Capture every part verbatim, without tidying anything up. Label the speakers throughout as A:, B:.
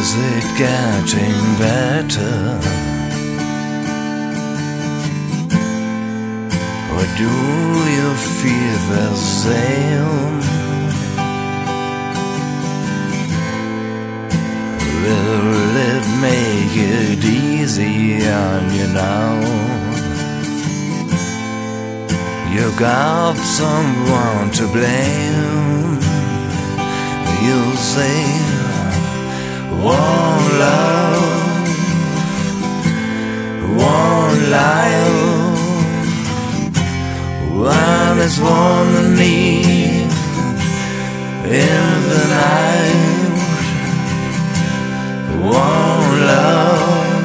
A: Is it getting better? Or do you feel the same? Will it make it easy on you now? You got someone to blame. You say one love, one life, one is one need in the night. One love,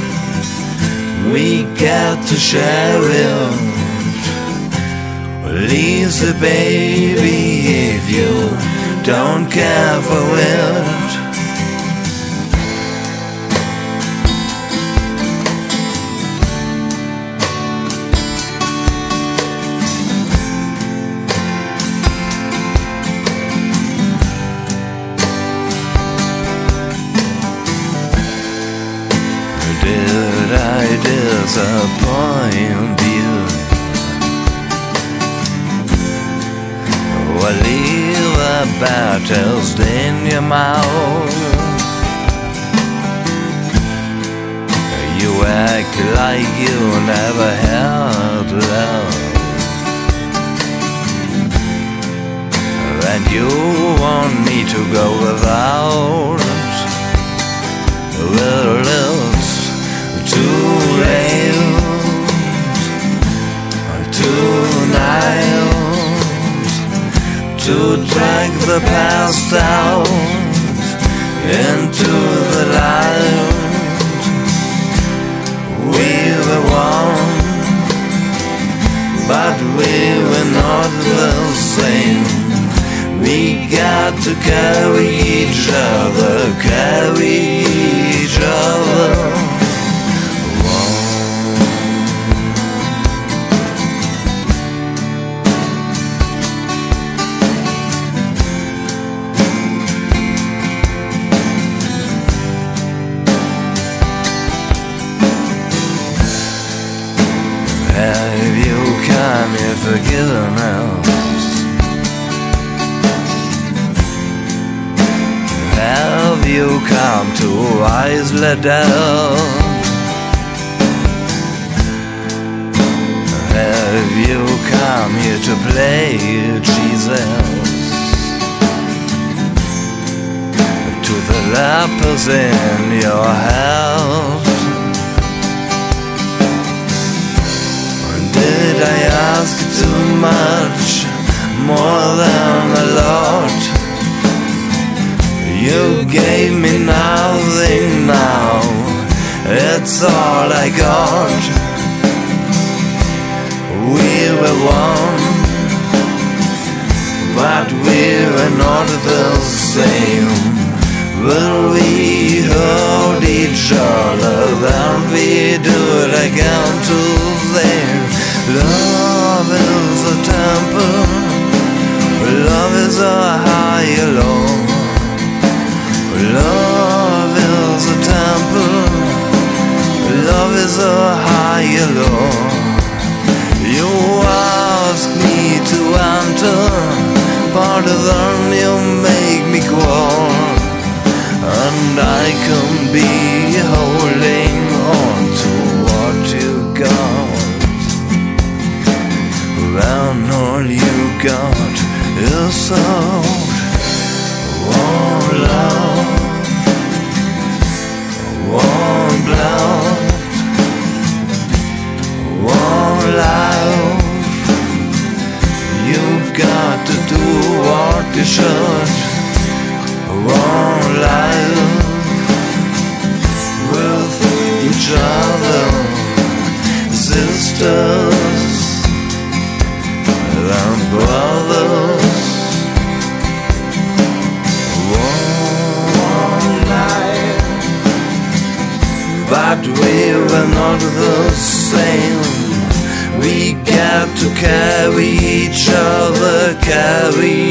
A: we got to share it. Easy, baby, if you don't care for it. Did I disappoint you? Or leave a bad taste in your mouth? You act like you never had love, and you want me to go without. Well, it's too late tonight to drag the past out into the light. We were one, but we were not the same. We got to carry each other, carry each other. Have you come here forgiven us? Have you come to wisely down? Have you come here to play Jesus to the lepers in your house? Did I ask too much, more than a lot? You gave me nothing now, it's all I got. We were one, but we were not the same. Will we hold each other, then we do it again today. Love is a temple, love is a higher law. Love is a temple, love is a higher law. You ask me to enter, but then you make me crawl, and I can be holding on to what you got. When all you got is out, one love, one blood, one life. You've got to do what you should. One life with each other, sisters and brothers. One life, but we were not the same. We got to carry each other, carry